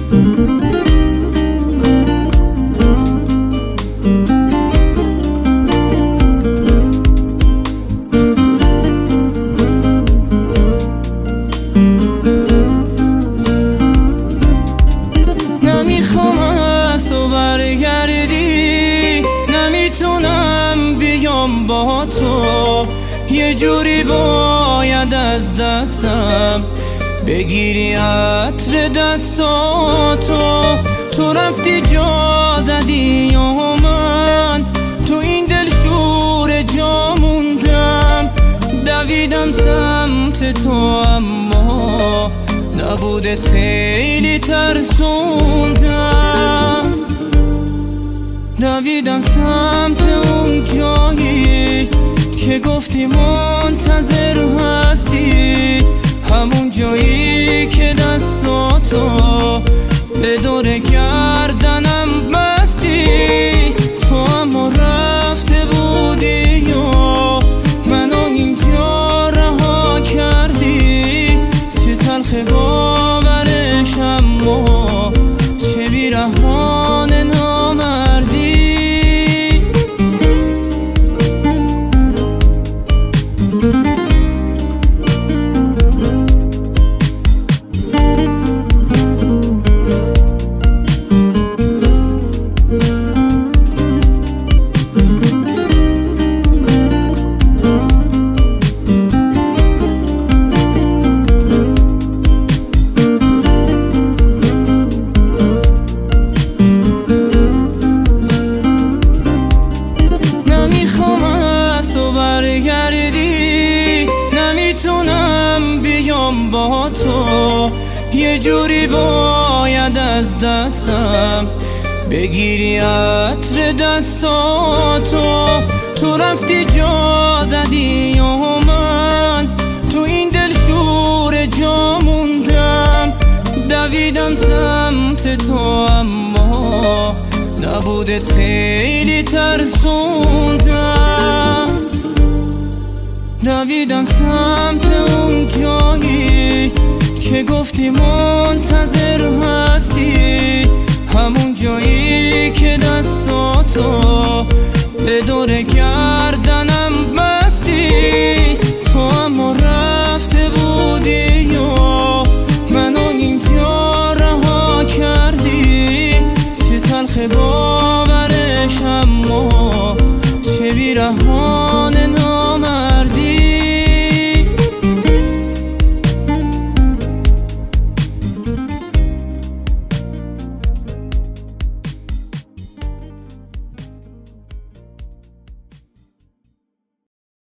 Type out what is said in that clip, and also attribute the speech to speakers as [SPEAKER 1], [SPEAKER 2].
[SPEAKER 1] نمیخوام از تو برگردی، نمیتونم بیام با تو، یه جوری باید از دستم بگیری عطر دستاتو. تو رفتی جا زدی و من تو این دل شور جا موندم، دویدم سمت تو اما نبودت خیلی ترسوندم، دویدم سمت اون جایی که گفتی منتظر هستی، همون جایی که دستاتو به دور گردنم بستی. تو اما رفته بودی و منو اینجا رها کردی، چه تلخ باورش اما چه بیرحمان نامردی. نمیتونم بیام با تو، یه جوری باید از دستم بگیری عطر دستاتو. تو رفتی جا زدی و من تو این دل شور جا موندم، دویدم سمت تو اما نبودت خیلی ترسوندم، دویدم سمت اون جایی که گفتی منتظر